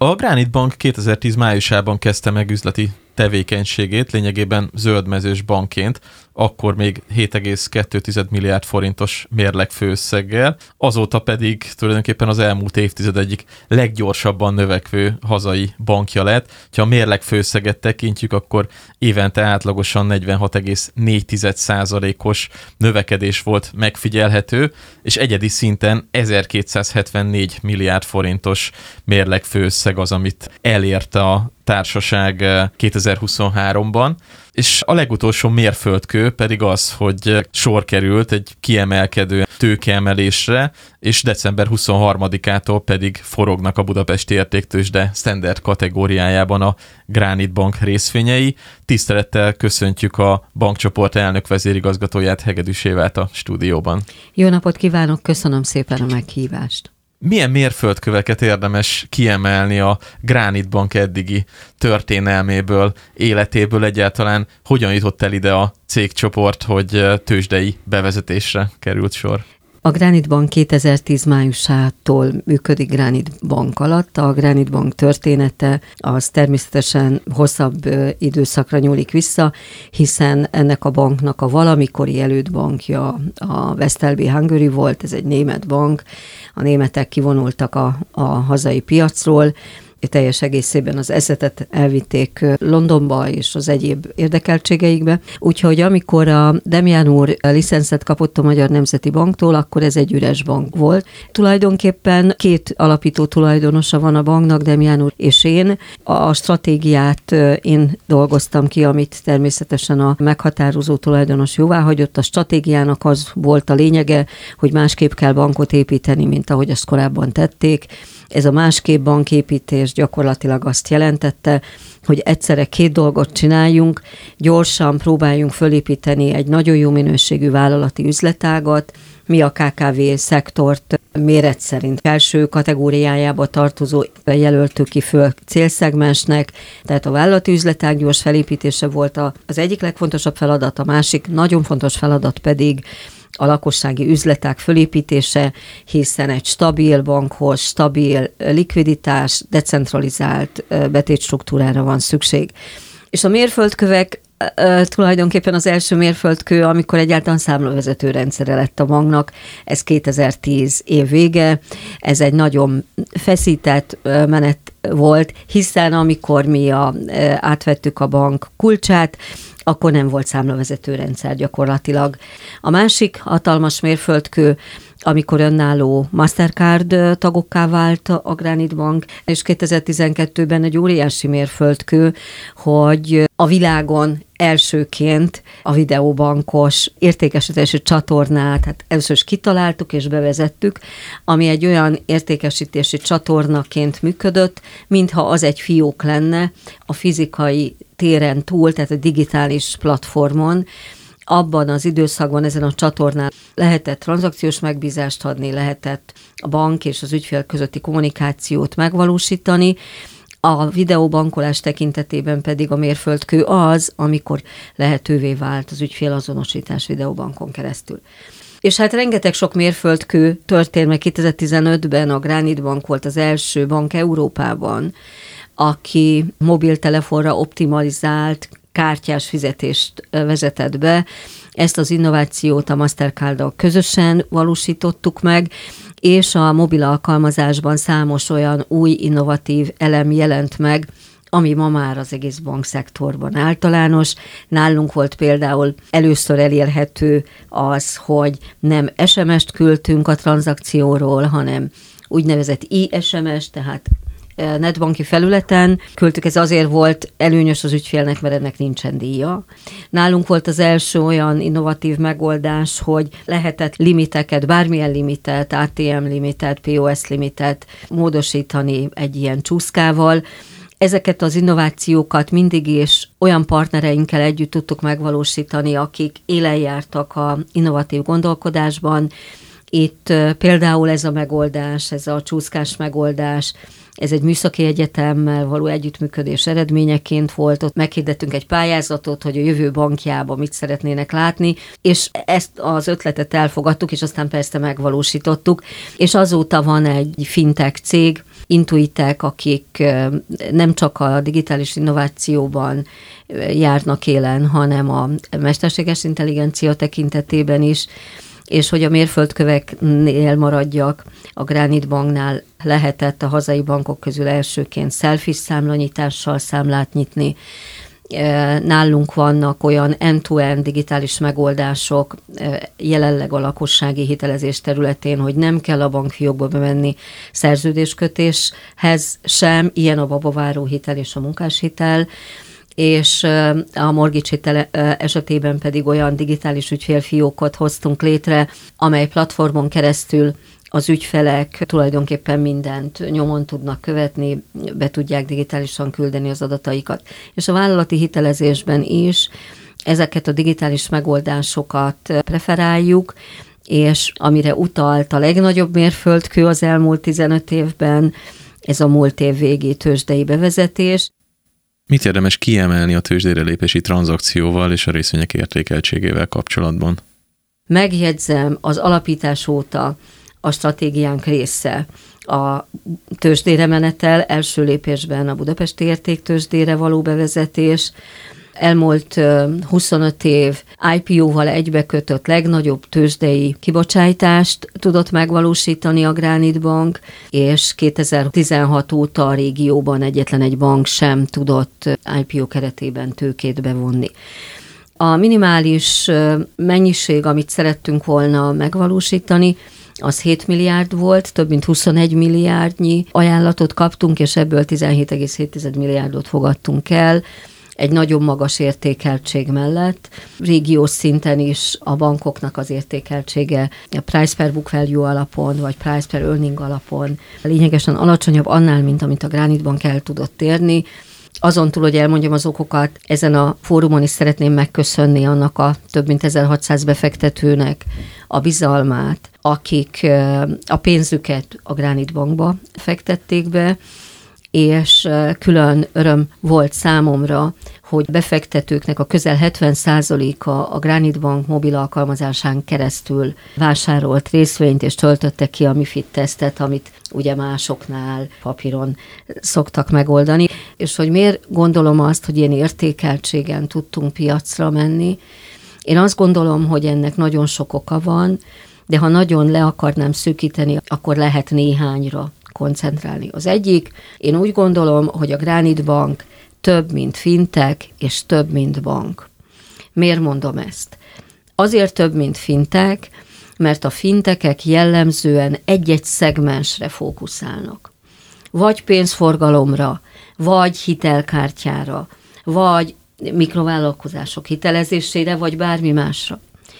A Granite Bank 2010 májusában kezdte meg üzleti tevékenységét, lényegében zöldmezős bankként, akkor még 7,2 milliárd forintos mérlegfőösszeggel, azóta pedig tulajdonképpen az elmúlt évtized egyik leggyorsabban növekvő hazai bankja lett. Ha a mérlegfőösszeget tekintjük, akkor évente átlagosan 46,4%-os növekedés volt megfigyelhető, és egyedi szinten 1274 milliárd forintos mérlegfőösszeg az, amit elérte a társaság 2023-ban, és a legutolsó mérföldkő pedig az, hogy sor került egy kiemelkedő tőkeemelésre, és december 23-ától pedig forognak a budapesti értéktőzsde standard kategóriájában a Granite Bank részvényei. Tisztelettel köszöntjük a bankcsoport elnök vezérigazgatóját, Hegedűs Évát a stúdióban. Jó napot kívánok, köszönöm szépen a meghívást. Milyen mérföldköveket érdemes kiemelni a Granite Bank eddigi történelméből, életéből, egyáltalán hogyan jutott el ide a cégcsoport, hogy tőzsdei bevezetésre került sor? A Granite Bank 2010 májusától működik Granite Bank alatt. A Granite Bank története az természetesen hosszabb időszakra nyúlik vissza, hiszen ennek a banknak a valamikori elődbankja a Westlb Hungary volt, ez egy német bank. A németek kivonultak a hazai piacról, teljes egészében az eszetet elvitték Londonba és az egyéb érdekeltségeikbe. Úgyhogy amikor a Demján úr licenszet kapott a Magyar Nemzeti Banktól, akkor ez egy üres bank volt. Tulajdonképpen két alapító tulajdonosa van a banknak, Demján úr és én. A stratégiát én dolgoztam ki, amit természetesen a meghatározó tulajdonos jóváhagyott. A stratégiának az volt a lényege, hogy másképp kell bankot építeni, mint ahogy azt korábban tették. Ez a másképp banképítés gyakorlatilag azt jelentette, hogy egyszerre két dolgot csináljunk, gyorsan próbáljunk fölépíteni egy nagyon jó minőségű vállalati üzletágat. Mi a KKV szektort méret szerint első kategóriájába tartozó jelöltük ki föl célszegmensnek, tehát a vállalati üzletág gyors felépítése volt az egyik legfontosabb feladat, a másik nagyon fontos feladat pedig a lakossági üzletág fölépítése, hiszen egy stabil bankhoz, stabil likviditás, decentralizált betétstruktúrára van szükség. És a mérföldkövek tulajdonképpen az első mérföldkő, amikor egyáltalán számlavezető rendszere lett a banknak, ez 2010 év vége, ez egy nagyon feszített menet volt, hiszen amikor mi átvettük a bank kulcsát, akkor nem volt számlavezető rendszer gyakorlatilag. A másik hatalmas mérföldkő, amikor önálló Mastercard tagokká vált a Granite Bank, és 2012-ben egy óriási mérföldkő, hogy a világon elsőként a videóbankos értékesítési csatornát, hát először is kitaláltuk és bevezettük, ami egy olyan értékesítési csatornaként működött, mintha az egy fiók lenne a fizikai téren túl, tehát a digitális platformon. Abban az időszakban ezen a csatornán lehetett tranzakciós megbízást adni, lehetett a bank és az ügyfél közötti kommunikációt megvalósítani. A videóbankolás tekintetében pedig a mérföldkő az, amikor lehetővé vált az ügyfélazonosítás videóbankon keresztül. És hát rengeteg sok mérföldkő történt, mert 2015-ben a Granite Bank volt az első bank Európában, aki mobiltelefonra optimalizált kártyás fizetést vezetett be. Ezt az innovációt a Mastercarddal közösen valósítottuk meg, és a mobil alkalmazásban számos olyan új innovatív elem jelent meg, ami ma már az egész bankszektorban általános. Nálunk volt például először elérhető az, hogy nem SMS-t küldtünk a tranzakcióról, hanem úgynevezett i-SMS, tehát netbanki felületen küldtük, ez azért volt előnyös az ügyfélnek, mert ennek nincsen díja. Nálunk volt az első olyan innovatív megoldás, hogy lehetett limiteket, bármilyen limitet, ATM limitet, POS limitet módosítani egy ilyen csúszkával. Ezeket az innovációkat mindig is olyan partnereinkkel együtt tudtuk megvalósítani, akik élen jártak az innovatív gondolkodásban. Itt például ez a megoldás, ez a csúszkás megoldás, ez egy műszaki egyetemmel való együttműködés eredményeként volt. Ott meghirdettünk egy pályázatot, hogy a jövő bankjában mit szeretnének látni, és ezt az ötletet elfogadtuk, és aztán persze megvalósítottuk. És azóta van egy fintech cég, intuitek, akik nem csak a digitális innovációban járnak élen, hanem a mesterséges intelligencia tekintetében is, és hogy a mérföldköveknél maradjak, a Granit Banknál lehetett a hazai bankok közül elsőként selfish számlanyitással számlát nyitni. Nálunk vannak olyan end-to-end digitális megoldások jelenleg a lakossági hitelezés területén, hogy nem kell a bankfiókba bemenni szerződéskötéshez sem, ilyen a babaváró hitel és a munkáshitel, és a mortgage hitel esetében pedig olyan digitális ügyfélfiókot hoztunk létre, amely platformon keresztül az ügyfelek tulajdonképpen mindent nyomon tudnak követni, be tudják digitálisan küldeni az adataikat. És a vállalati hitelezésben is ezeket a digitális megoldásokat preferáljuk, és amire utalt a legnagyobb mérföldkő az elmúlt 15 évben, ez a múlt év végi tőzsdei bevezetés. Mit érdemes kiemelni a tőzsdére lépési tranzakcióval és a részvények értékeltségével kapcsolatban? Megjegyzem, az alapítás óta a stratégiánk része a tőzsdére menetel, első lépésben a budapesti értéktőzsdére való bevezetés, elmúlt 25 év IPO-val egybekötött legnagyobb tőzsdei kibocsátást tudott megvalósítani a Granit Bank, és 2016 óta a régióban egyetlen egy bank sem tudott IPO keretében tőkét bevonni. A minimális mennyiség, amit szerettünk volna megvalósítani, az 7 milliárd volt, több mint 21 milliárdnyi ajánlatot kaptunk, és ebből 17,7 milliárdot fogadtunk el, egy nagyon magas értékeltség mellett. Régiós szinten is a bankoknak az értékeltsége a price per book value alapon, vagy price per earning alapon lényegesen alacsonyabb annál, mint amit a Granit Bank el tudott érni. Azon túl, hogy elmondjam az okokat, ezen a fórumon is szeretném megköszönni annak a több mint 1600 befektetőnek a bizalmát, akik a pénzüket a Granit Bankba fektették be, és külön öröm volt számomra, hogy befektetőknek a közel 70%-a a Granit Bank mobil alkalmazásán keresztül vásárolt részvényt, és töltötte ki a MiFID tesztet, amit ugye másoknál papíron szoktak megoldani. És hogy miért gondolom azt, hogy ilyen értékeltségen tudtunk piacra menni? Én azt gondolom, hogy ennek nagyon sok oka van, de ha nagyon le akarnám szűkíteni, akkor lehet néhányra koncentrálni. Az egyik, én úgy gondolom, hogy a Granit Bank több, mint fintech, és több, mint bank. Miért mondom ezt? Azért több, mint fintech, mert a fintechek jellemzően egy-egy szegmensre fókuszálnak. Vagy pénzforgalomra, vagy hitelkártyára, vagy mikrovállalkozások hitelezésére, vagy bármi másra.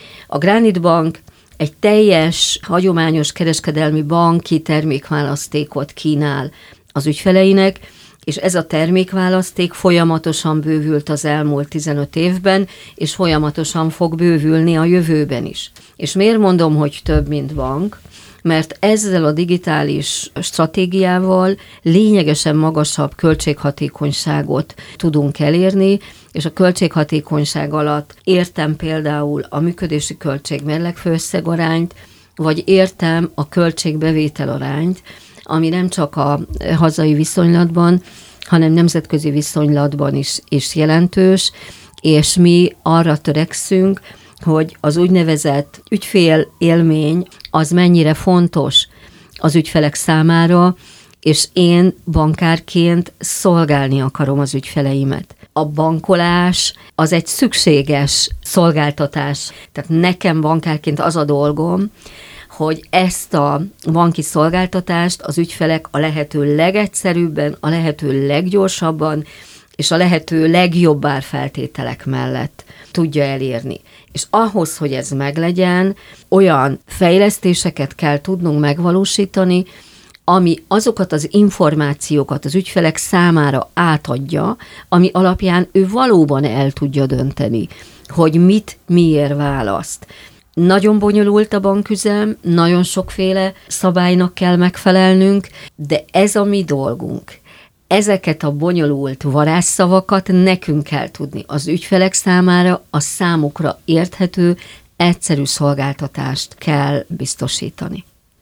A Granit Bank egy teljes, hagyományos kereskedelmi banki termékválasztékot kínál az ügyfeleinek, és ez a termékválaszték folyamatosan bővült az elmúlt 15 évben, és folyamatosan fog bővülni a jövőben is. És miért mondom, hogy több, mint bank? Mert ezzel a digitális stratégiával lényegesen magasabb költséghatékonyságot tudunk elérni, és a költséghatékonyság alatt értem például a működési költség mérlegfő összegarányt, vagy értem a költségbevétel arányt, ami nem csak a hazai viszonylatban, hanem nemzetközi viszonylatban is jelentős, és mi arra törekszünk, hogy az úgynevezett ügyfél élmény az mennyire fontos az ügyfelek számára, és én bankárként szolgálni akarom az ügyfeleimet. A bankolás az egy szükséges szolgáltatás. Tehát nekem bankárként az a dolgom, hogy ezt a banki szolgáltatást az ügyfelek a lehető legegyszerűbben, a lehető leggyorsabban és a lehető legjobb árfeltételek mellett tudja elérni. És ahhoz, hogy ez meglegyen, olyan fejlesztéseket kell tudnunk megvalósítani, ami azokat az információkat az ügyfelek számára átadja, ami alapján ő valóban el tudja dönteni, hogy mit, miért választ. Nagyon bonyolult a banküzem, nagyon sokféle szabálynak kell megfelelnünk, de ez a mi dolgunk. Ezeket a bonyolult varázsszavakat nekünk kell tudni az ügyfelek számára, a számukra érthető, egyszerű szolgáltatást kell biztosítani.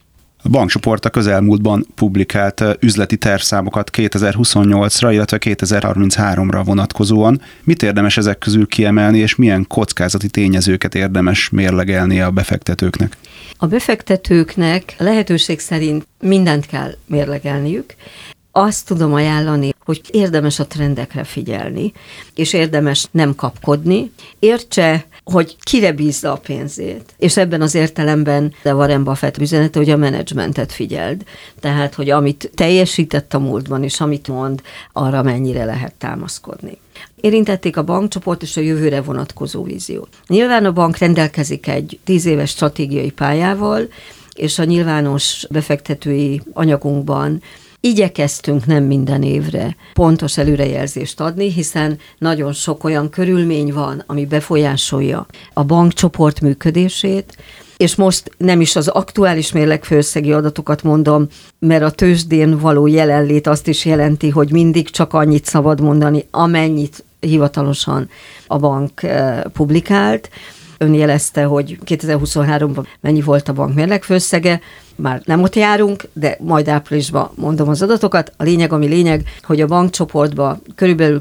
A bankcsoport a közelmúltban publikált üzleti tervszámokat 2028-ra, illetve 2033-ra vonatkozóan. Mit érdemes ezek közül kiemelni, és milyen kockázati tényezőket érdemes mérlegelni a befektetőknek? A befektetőknek lehetőség szerint mindent kell mérlegelniük. Azt tudom ajánlani, hogy érdemes a trendekre figyelni, és érdemes nem kapkodni. Értse, hogy kire bízza a pénzét. És ebben az értelemben de Warren Buffett üzenete, hogy a menedzsmentet figyeld. Tehát, hogy amit teljesített a múltban, és amit mond, arra mennyire lehet támaszkodni. Érintették a bankcsoport és a jövőre vonatkozó víziót. Nyilván a bank rendelkezik egy 10 éves stratégiai pályával, és a nyilvános befektetői anyagunkban igyekeztünk nem minden évre pontos előrejelzést adni, hiszen nagyon sok olyan körülmény van, ami befolyásolja a bankcsoport működését, és most nem is az aktuális mérlegfőösszegi adatokat mondom, mert a tőzsdén való jelenlét azt is jelenti, hogy mindig csak annyit szabad mondani, amennyit hivatalosan a bank publikált. Ön jelezte, hogy 2023-ban mennyi volt a bank mérlegfőösszege, már nem ott járunk, de majd áprilisban mondom az adatokat. A lényeg, ami lényeg, hogy a bankcsoportban körülbelül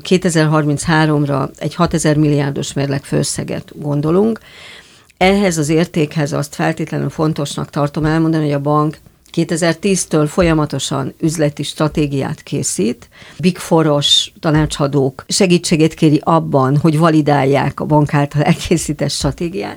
2033-ra egy 6000 milliárdos mérlegfőösszeget gondolunk. Ehhez az értékhez azt feltétlenül fontosnak tartom elmondani, hogy a bank 2010-től folyamatosan üzleti stratégiát készít. Big Four-os tanácsadók segítségét kéri abban, hogy validálják a bank által elkészített stratégiát,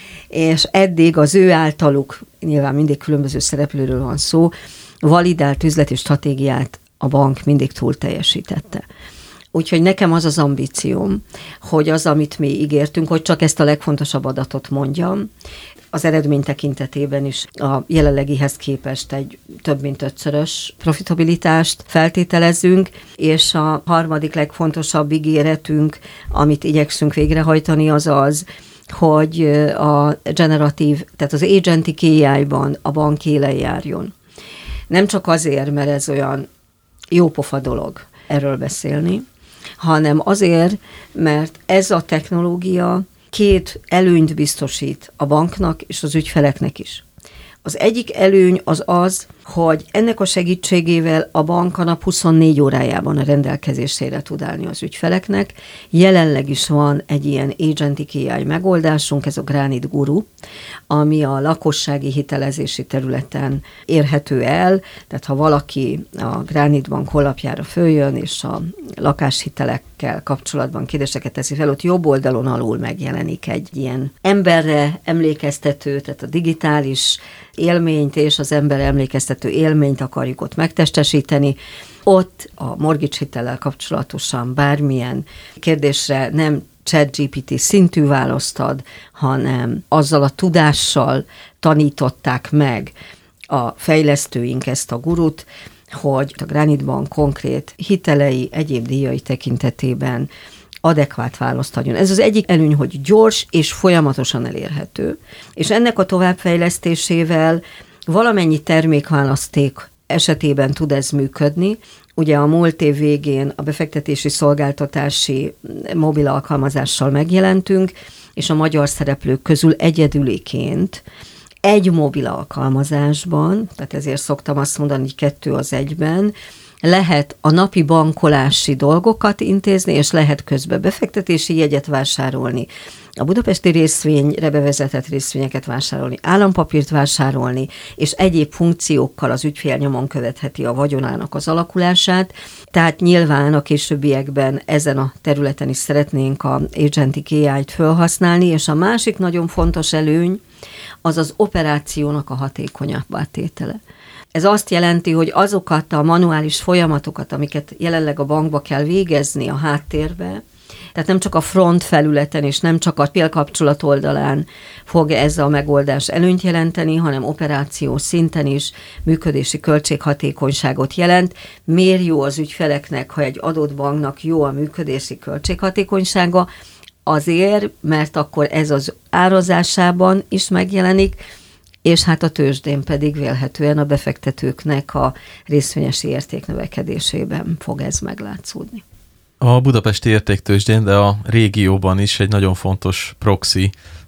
és eddig az ő általuk, nyilván mindig különböző szereplőről van szó, validált üzleti stratégiát a bank mindig túl teljesítette. Úgyhogy nekem az az ambícióm, hogy az, amit mi ígértünk, hogy csak ezt a legfontosabb adatot mondjam, az eredmény tekintetében is a jelenlegihez képest egy több mint 5-szörös profitabilitást feltételezünk, és a harmadik legfontosabb ígéretünk, amit igyekszünk végrehajtani, az az, hogy a generatív, tehát az agentic AI-ban a bank élen járjon. Nem csak azért, mert ez olyan jópofa dolog erről beszélni, hanem azért, mert ez a technológia 2 előnyt biztosít a banknak és az ügyfeleknek is. Az egyik előny az az, hogy ennek a segítségével a bank a nap 24 órájában a rendelkezésére tud állni az ügyfeleknek. Jelenleg is van egy ilyen agentic AI megoldásunk, ez a Granite Guru, ami a lakossági hitelezési területen érhető el. Tehát ha valaki a Granite Bank honlapjára följön, és a lakáshitelekkel kapcsolatban kérdéseket teszi fel, ott jobb oldalon alul megjelenik egy ilyen emberre emlékeztető, tehát a digitális élményt és az ember emlékeztető élményt akarjuk ott megtestesíteni. Ott a mortgage hitellel kapcsolatosan bármilyen kérdésre nem ChatGPT szintű választ ad, hanem azzal a tudással tanították meg a fejlesztőink ezt a gurut, hogy a Granite Bank konkrét hitelei, egyéb díjai tekintetében adekvát választ adjon. Ez az egyik előny, hogy gyors és folyamatosan elérhető, és ennek a továbbfejlesztésével valamennyi termékválaszték esetében tud ez működni. Ugye a múlt év végén a befektetési szolgáltatási mobil alkalmazással megjelentünk, és a magyar szereplők közül egyedüliként egy mobil alkalmazásban, tehát ezért szoktam azt mondani, hogy 2 az 1-ben, lehet a napi bankolási dolgokat intézni, és lehet közben befektetési jegyet vásárolni, a budapesti részvényre bevezetett részvényeket vásárolni, állampapírt vásárolni, és egyéb funkciókkal az ügyfél nyomon követheti a vagyonának az alakulását. Tehát nyilván a későbbiekben ezen a területen is szeretnénk a agentic AI-t felhasználni, és a másik nagyon fontos előny az az operációnak a hatékonyabbá tétele. Ez azt jelenti, hogy azokat a manuális folyamatokat, amiket jelenleg a bankba kell végezni a háttérbe, tehát nem csak a front felületen és nem csak a félkapcsolat oldalán fog ez a megoldás előnyt jelenteni, hanem operáció szinten is működési költséghatékonyságot jelent. Miért jó az ügyfeleknek, ha egy adott banknak jó a működési költséghatékonysága? Azért, mert akkor ez az árazásában is megjelenik, és hát a tőzsdén pedig vélhetően a befektetőknek a részvényesi érték növekedésében fog ez meglátszódni. A budapesti értéktőzsdén, de a régióban is egy nagyon fontos proxy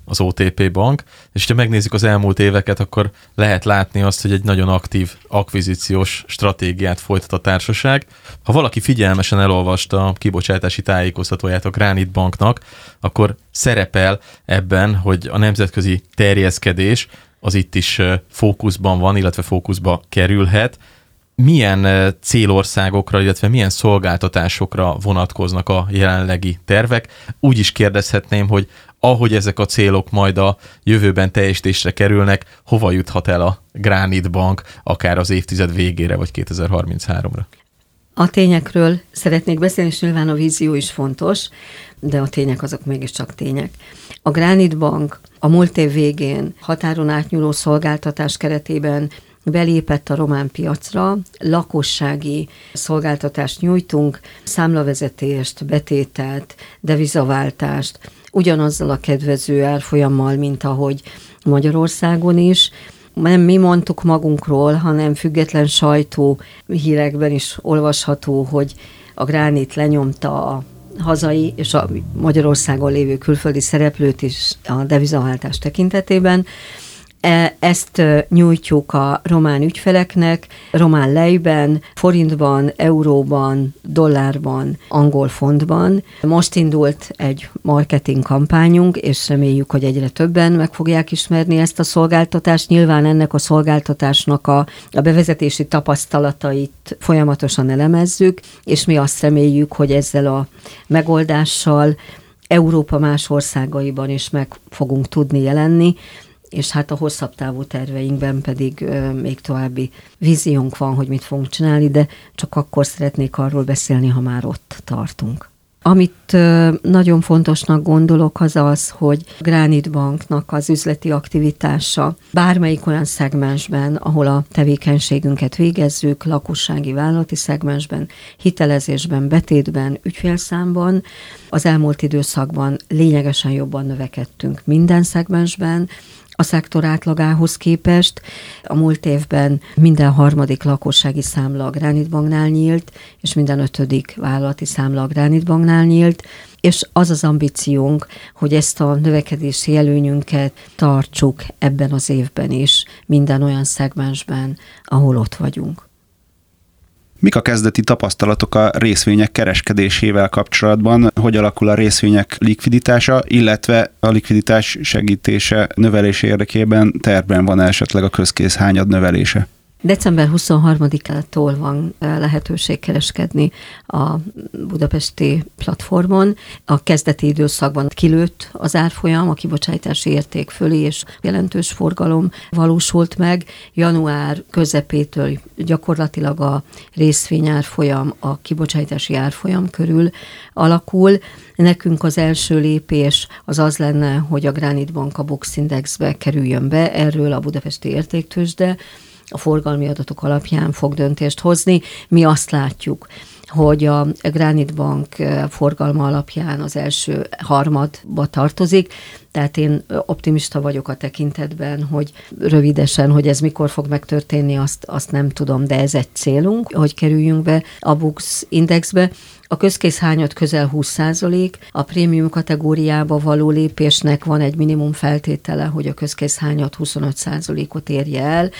az OTP Bank, és ha megnézzük az elmúlt éveket, akkor lehet látni azt, hogy egy nagyon aktív akvizíciós stratégiát folytat a társaság. Ha valaki figyelmesen elolvasta a kibocsátási tájékoztatóját a Granite Banknak, akkor szerepel ebben, hogy a nemzetközi terjeszkedés az itt is fókuszban van, illetve fókuszba kerülhet. Milyen célországokra, illetve milyen szolgáltatásokra vonatkoznak a jelenlegi tervek? Úgy is kérdezhetném, hogy ahogy ezek a célok majd a jövőben teljesítésre kerülnek, hova juthat el a Granite Bank akár az évtized végére, vagy 2033-ra? A tényekről szeretnék beszélni, és nyilván a vízió is fontos, de a tények azok mégiscsak tények. A Granite Bank a múlt év végén határon átnyúló szolgáltatás keretében belépett a román piacra, lakossági szolgáltatást nyújtunk, számlavezetést, betételt, devizaváltást, ugyanazzal a kedvező árfolyammal, mint ahogy Magyarországon is. Nem mi mondtuk magunkról, hanem független sajtó hírekben is olvasható, hogy a Granite lenyomta a hazai és a Magyarországon lévő külföldi szereplőt is a devizaváltás tekintetében. Ezt nyújtjuk a román ügyfeleknek, román lejben, forintban, euróban, dollárban, angol fontban. Most indult egy marketing kampányunk, és reméljük, hogy egyre többen meg fogják ismerni ezt a szolgáltatást. Nyilván ennek a szolgáltatásnak a bevezetési tapasztalatait folyamatosan elemezzük, és mi azt reméljük, hogy ezzel a megoldással Európa más országaiban is meg fogunk tudni jelenni, és hát a hosszabb távú terveinkben pedig még további víziónk van, hogy mit fogunk csinálni, de csak akkor szeretnék arról beszélni, ha már ott tartunk. Amit nagyon fontosnak gondolok, az az, hogy Granite Banknak az üzleti aktivitása bármelyik olyan szegmensben, ahol a tevékenységünket végezzük, lakossági vállalati szegmensben, hitelezésben, betétben, ügyfélszámban, az elmúlt időszakban lényegesen jobban növekedtünk minden szegmensben, a szektor átlagához képest. A múlt évben minden harmadik lakossági számla a Granite Banknál nyílt, és minden ötödik vállalati számla a Granite Banknál nyílt, és az az ambíciónk, hogy ezt a növekedési előnyünket tartsuk ebben az évben is, minden olyan szegmensben, ahol ott vagyunk. Mik a kezdeti tapasztalatok a részvények kereskedésével kapcsolatban? Hogy alakul a részvények likviditása, illetve a likviditás segítése, növelése érdekében tervben van esetleg a közkész hányad növelése? December 23-ától van lehetőség kereskedni a budapesti platformon. A kezdeti időszakban kilőtt az árfolyam, a kibocsátási érték fölé, és jelentős forgalom valósult meg. Január közepétől gyakorlatilag a részvényárfolyam a kibocsátási árfolyam körül alakul. Nekünk az első lépés az lenne, hogy a Granite Bank a Bux Indexbe kerüljön be, erről a budapesti értéktőzsde a forgalmi adatok alapján fog döntést hozni. Mi azt látjuk, hogy a Granite Bank forgalma alapján az első harmadba tartozik, tehát én optimista vagyok a tekintetben, hogy rövidesen, hogy ez mikor fog megtörténni, azt nem tudom, de ez egy célunk, hogy kerüljünk be a Bux Indexbe. A közkész hányad közel 20%, a prémium kategóriába való lépésnek van egy minimum feltétele, hogy a közkész hányad 25%-ot érje el.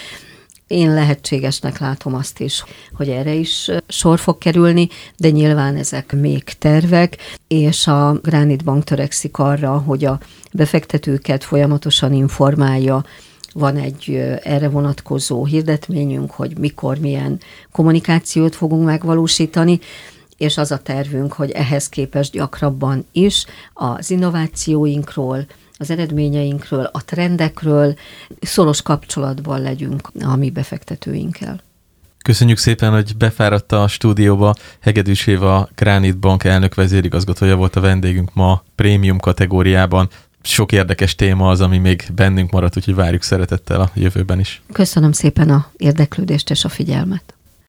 Én lehetségesnek látom azt is, hogy erre is sor fog kerülni, de nyilván ezek még tervek, és a Granite Bank törekszik arra, hogy a befektetőket folyamatosan informálja. Van egy erre vonatkozó hirdetményünk, hogy mikor, milyen kommunikációt fogunk megvalósítani, és az a tervünk, hogy ehhez képest gyakrabban is az innovációinkról, az eredményeinkről, a trendekről szoros kapcsolatban legyünk a mi befektetőinkkel. Köszönjük szépen, hogy befáradt a stúdióba. Hegedűs Éva, Granite Bank elnök vezérigazgatója volt a vendégünk ma prémium kategóriában. Sok érdekes téma az, ami még bennünk maradt, úgyhogy várjuk szeretettel a jövőben is. Köszönöm szépen a érdeklődést és a figyelmet.